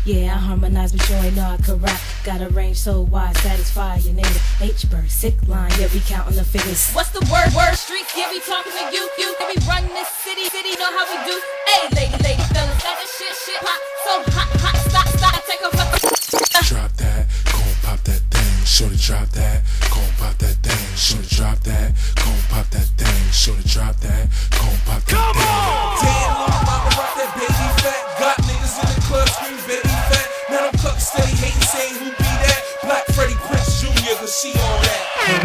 Yeah, I harmonize, but you ain't know I could rap. Got a range so wide, satisfy your nigga. H-Bird, sick line, yeah, we counting the figures. What's the word? Streets, yeah, we talking to you. Yeah, we run this city, know how we do. Hey, lady, fellas, got this shit pop. So hot, stop, take a fuck. Drop that, gon' pop that thing. Shorty drop that, gon' pop that thing. Shorty drop that, gon' pop that thing. Shorty drop that, gon' pop that thing. Come on! Damn, little mama rock that baby fat. Got niggas in the club scream baby fat. Now them clucks steady hating, saying who be that? Black Freddie Prince Jr. cause she on that.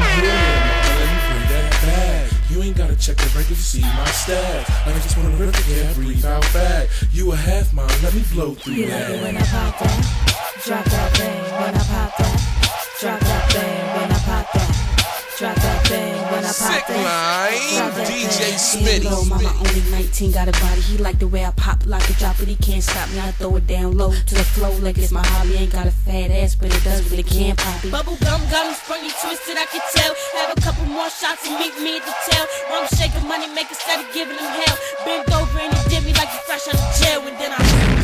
Let me bring that back. You ain't gotta check the record to see my stats. I just wanna rip it, yeah, breathe out back. You a half mile, let me blow through You that. like it when I pop that? Drop that thing when I pop that. Drop that thing when I pop that. Drop that thing when I pop Sick that. line, Drop that DJ thing. Smitty. Low, mama only 19, got a body. He like the way I pop, like a drop it. He can't stop me. I throw it down low to the flow like it's my hobby. Ain't got a fat ass, but it does what it can, poppy. Bubble gum, sprung you twisted, I can tell. Have a couple more shots and meet me at the tail. Rum shaker, money maker, steady giving them hell. Bent over and he did me like you fresh out of jail, and then I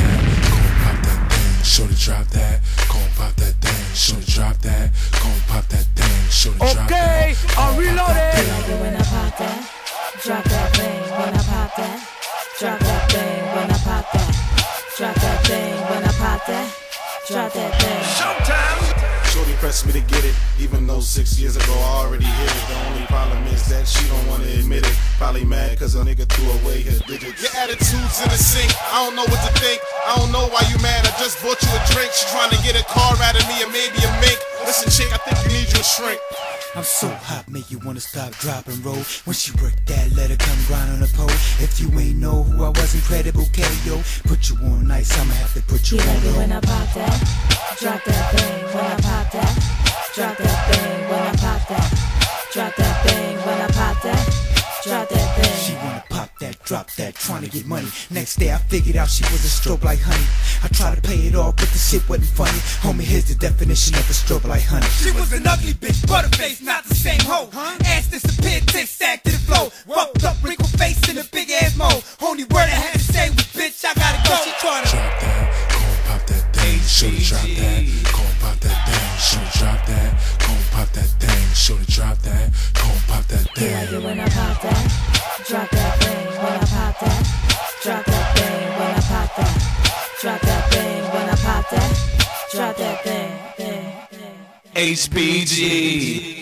Pop that thing, shorty drop that, gon' pop that thing, shorty drop that, gon' pop that thing, shorty drop that. Okay, I'm reloaded. You like it when I pop that? Drop that thing when I pop that. Drop that thing when I pop that. Drop that thing when I pop that. Drop that thing. Showtime. Shorty pressed me to get it, even though 6 years ago I already hit it. The only problem is that she don't wanna admit it. Probably mad cause a nigga threw away her digits. Your attitude's in the sink, I don't know what to think. I don't know why you mad, I just bought you a drink. She trying to get a car out of me or maybe a mink. Listen chick, I think you need you a shrink. I'm so hot, make you wanna stop, drop, and roll. When she work that, let her come grind on the pole. If you ain't know who I was, incredible KO. Put you on ice, I'ma have to put you You on like it low. when I pop that? Drop that thing when I pop that. Drop that thing when I pop that. Drop that thing when I pop that. Drop that She thing. wanna pop that, drop that, trying to get money. Next day I figured out she was a strobe like honey. I tried to pay it off, but the shit wasn't funny. Homie, here's the definition of a strobe like honey. She was an ugly bitch, butterface, not the same hoe. Ass disappeared, tits stacked to the floor. Fucked up, wrinkled face in a big ass mole. Only word I had to say was, bitch, I gotta go. She tryna Drop that, gon' pop that thing, shorty drop that, gon' pop that thing, shorty drop that, gon' pop that thing, shorty drop that, gon' pop that You like it thing. when I pop that? Drop that thing when I pop that. Drop that thing when I pop that. Drop that thing when I pop that. Drop that thing. HBG.